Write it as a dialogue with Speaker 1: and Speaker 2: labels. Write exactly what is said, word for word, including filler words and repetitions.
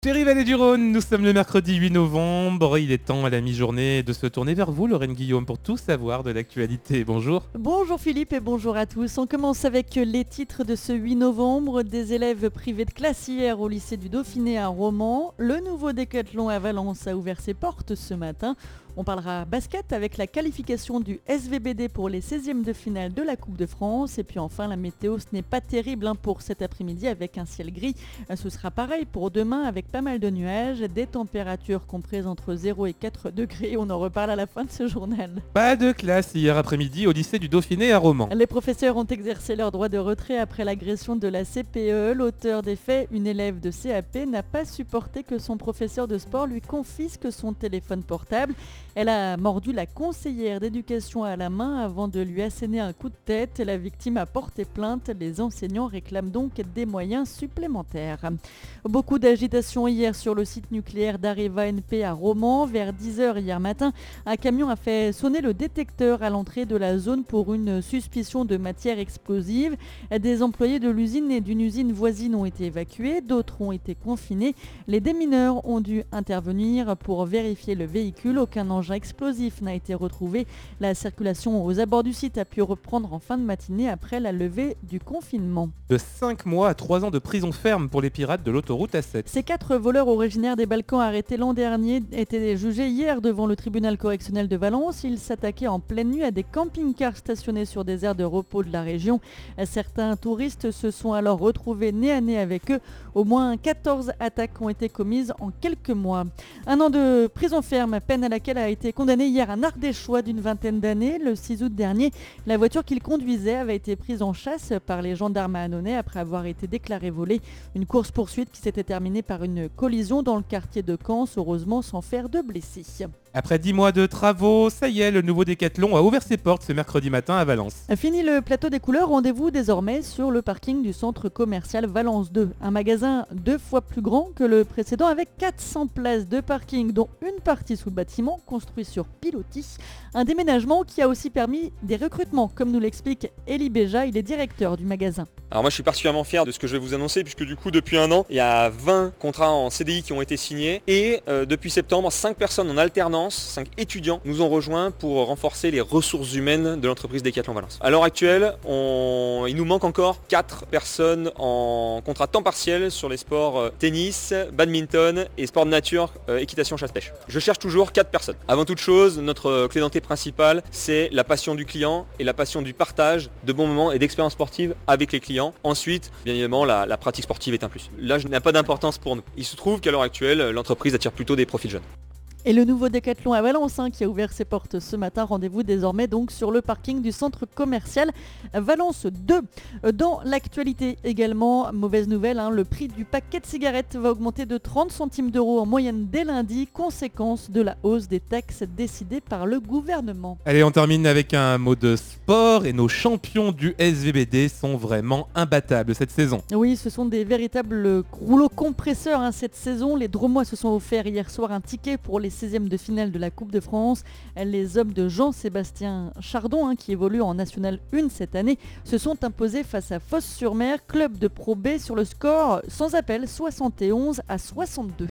Speaker 1: Chérie Vallée du Rhône, nous sommes le mercredi huit novembre, il est temps à la mi-journée de se tourner vers vous, Lorraine Guillaume, pour tout savoir de l'actualité. Bonjour.
Speaker 2: Bonjour Philippe et bonjour à tous. On commence avec les titres de ce huit novembre. Des élèves privés de classe hier au lycée du Dauphiné à Romans. Le nouveau décathlon à Valence a ouvert ses portes ce matin. On parlera basket avec la qualification du S V B D pour les seizièmes de finale de la Coupe de France. Et puis enfin, la météo, ce n'est pas terrible hein, pour cet après-midi avec un ciel gris. Ce sera pareil pour demain avec pas mal de nuages, des températures comprises entre zéro et quatre degrés. On en reparle à la fin de ce journal.
Speaker 1: Pas de classe hier après-midi au lycée du Dauphiné à Romans.
Speaker 2: Les professeurs ont exercé leur droit de retrait après l'agression de la C P E. L'auteur des faits, une élève de C A P, n'a pas supporté que son professeur de sport lui confisque son téléphone portable. Elle a mordu la conseillère d'éducation à la main avant de lui asséner un coup de tête. La victime a porté plainte. Les enseignants réclament donc des moyens supplémentaires. Beaucoup d'agitation hier sur le site nucléaire d'Areva N P à Romans. Vers dix heures hier matin, un camion a fait sonner le détecteur à l'entrée de la zone pour une suspicion de matière explosive. Des employés de l'usine et d'une usine voisine ont été évacués. D'autres ont été confinés. Les démineurs ont dû intervenir pour vérifier le véhicule. Aucun engin explosif n'a été retrouvé. La circulation aux abords du site a pu reprendre en fin de matinée après la levée du confinement.
Speaker 1: De cinq mois à trois ans de prison ferme pour les pirates de l'autoroute A sept.
Speaker 2: Ces quatre voleurs originaires des Balkans arrêtés l'an dernier étaient jugés hier devant le tribunal correctionnel de Valence. Ils s'attaquaient en pleine nuit à des camping-cars stationnés sur des aires de repos de la région. Certains touristes se sont alors retrouvés nez à nez avec eux. Au moins quatorze attaques ont été commises en quelques mois. Un an de prison ferme, peine à laquelle a été condamné hier un Ardéchois d'une vingtaine d'années. Le six août dernier, la voiture qu'il conduisait avait été prise en chasse par les gendarmes à Annonay après avoir été déclarée volée. Une course-poursuite qui s'était terminée par une collision dans le quartier de Caen, heureusement sans faire de blessés.
Speaker 1: Après dix mois de travaux, ça y est, le nouveau décathlon a ouvert ses portes ce mercredi matin à Valence.
Speaker 2: Fini le plateau des couleurs, rendez-vous désormais sur le parking du centre commercial Valence deux. Un magasin deux fois plus grand que le précédent avec quatre cents places de parking, dont une partie sous le bâtiment, construit sur pilotis. Un déménagement qui a aussi permis des recrutements, comme nous l'explique Elie Béja, il est directeur du magasin.
Speaker 3: Alors moi je suis particulièrement fier de ce que je vais vous annoncer puisque du coup depuis un an il y a vingt contrats en C D I qui ont été signés et euh, depuis septembre cinq personnes en alternance, cinq étudiants nous ont rejoints pour renforcer les ressources humaines de l'entreprise Decathlon Valence. À l'heure actuelle on... il nous manque encore quatre personnes en contrat temps partiel sur les sports euh, tennis, badminton et sport de nature, euh, équitation, chasse-pêche. Je cherche toujours quatre personnes. Avant toute chose notre clé d'entrée principale c'est la passion du client et la passion du partage de bons moments et d'expériences sportives avec les clients. Ensuite, bien évidemment, la, la pratique sportive est un plus. L'âge n'a pas d'importance pour nous. Il se trouve qu'à l'heure actuelle, l'entreprise attire plutôt des profils jeunes.
Speaker 2: Et le nouveau décathlon à Valence hein, qui a ouvert ses portes ce matin. Rendez-vous désormais donc sur le parking du centre commercial Valence deux. Dans l'actualité également, mauvaise nouvelle, hein, le prix du paquet de cigarettes va augmenter de trente centimes d'euros en moyenne dès lundi, conséquence de la hausse des taxes décidée par le gouvernement.
Speaker 1: Allez, on termine avec un mot de sport et nos champions du S V B D sont vraiment imbattables cette saison.
Speaker 2: Oui, ce sont des véritables rouleaux compresseurs hein, cette saison. Les Dromois se sont offerts hier soir un ticket pour les seizièmes de finale de la Coupe de France. Les hommes de Jean-Sébastien Chardon, hein, qui évolue en National un cette année, se sont imposés face à Fos-sur-Mer, club de Pro B, sur le score sans appel soixante et onze à soixante-deux.